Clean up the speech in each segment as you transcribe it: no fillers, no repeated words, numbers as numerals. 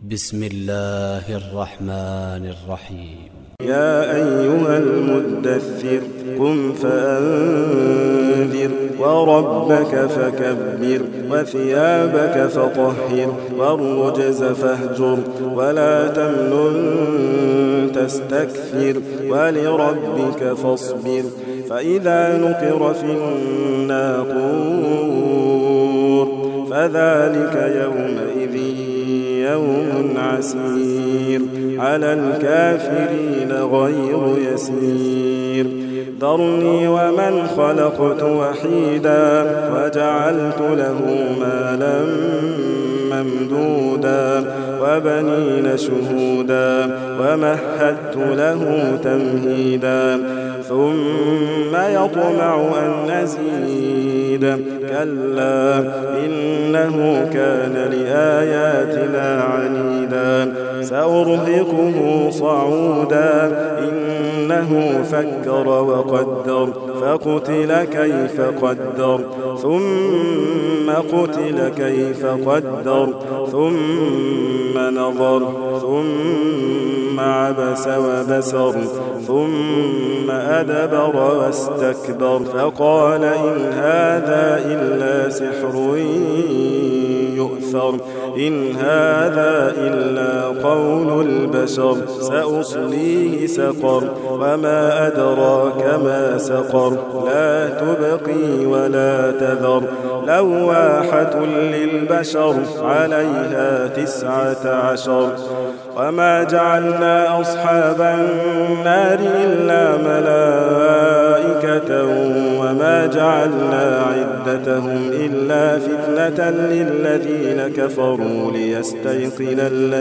بسم الله الرحمن الرحيم. يا أيها المدثر قم فأنذر وربك فكبر وثيابك فطهر والرجز فاهجر ولا تمنن تستكثر ولربك فاصبر فإذا نقر في الناقور فذلك يومئذ يوم عسير على الكافرين غير يسير. ذرني ومن خلقت وحيدا وجعلت له مالا ممدودا وبنين شهودا ومهدت له تمهيدا ثم يطمع أن أزيد كلا إنه كان لآياتنا عنيدا سأرهقه صعودا إنه فكر وقدر فقتل كيف قدر ثم قتل كيف قدر ثم نظر ثم عبس وبسر ثم أدبر واستكبر فقال إن هذا إلا سحر يؤثر إن هذا إلا قول البشر سأصليه سقر وما أدراك ما سقر لا تبقي ولا تذر لواحة للبشر عليها 19 وما جعلنا أصحاب النار إلا ملائكة وما جعلنا عدتهم إلا فتنة للذين كفروا ليستيقن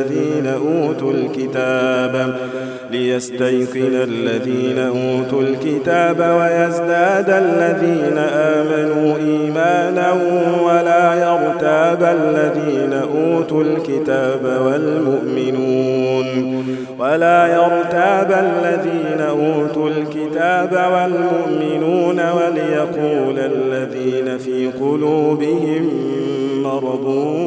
الذين أوتوا الكتاب ويزداد الذين آمنوا إيمانا ولا يرتاب الذين أوتوا الكتاب والمؤمنون وليقول الذين في قلوبهم مرض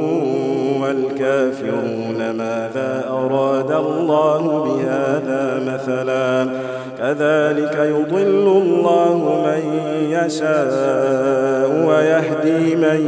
والكافرون ماذا أراد الله بهذا مثلا كذلك يضل الله من يشاء ويهدي من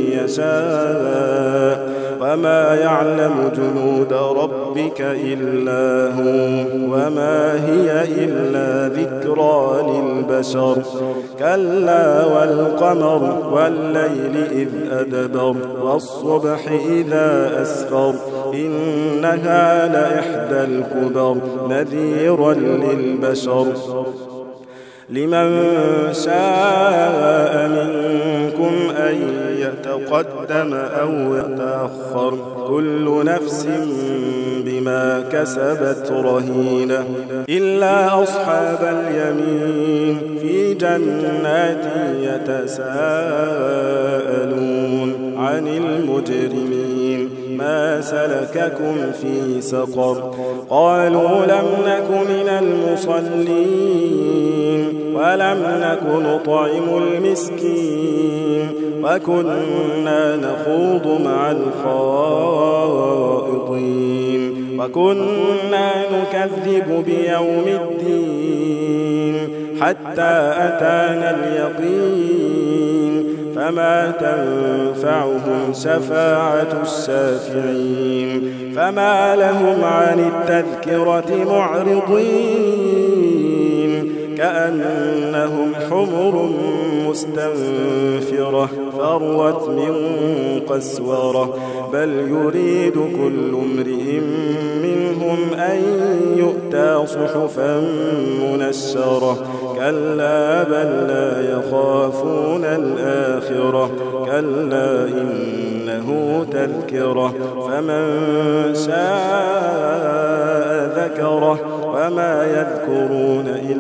يشاء وما يعلم جنود ربك إلا هو وما هي إلا ذكرى للبشر كلا والقمر والليل إذ أدبر والصبح إذا أسفر إنها لإحدى الكبر نذيرا للبشر لمن شاء منكم أن يتقدم أو يتأخر كل نفس بما كسبت رهينة إلا أصحاب اليمين في جنات يتساءلون عن المجرمين ما سلككم في سقر قالوا لم نك من المصلين ولم نك نطعم المسكين وكنا نخوض مع الخائضين وكنا نكذب بيوم الدين حتى أتانا اليقين فما تنفعهم شفاعة الشافعين فما لهم عن التذكرة معرضين كأنهم حمر مستنفرة فروت من قسورة بل يريد كل امرئ منهم أن يؤتى صحفا منشرة كلا بل لا يخافون الآخرة كلا إنه تذكرة فمن شاء ذكره وما يذكرون إلا